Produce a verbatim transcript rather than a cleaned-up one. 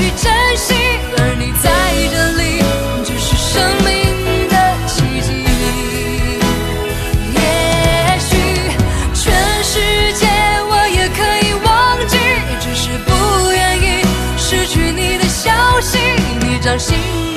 去珍惜，而你在这里只是生命的奇迹。也许全世界我也可以忘记，只是不愿意失去你的消息，你掌心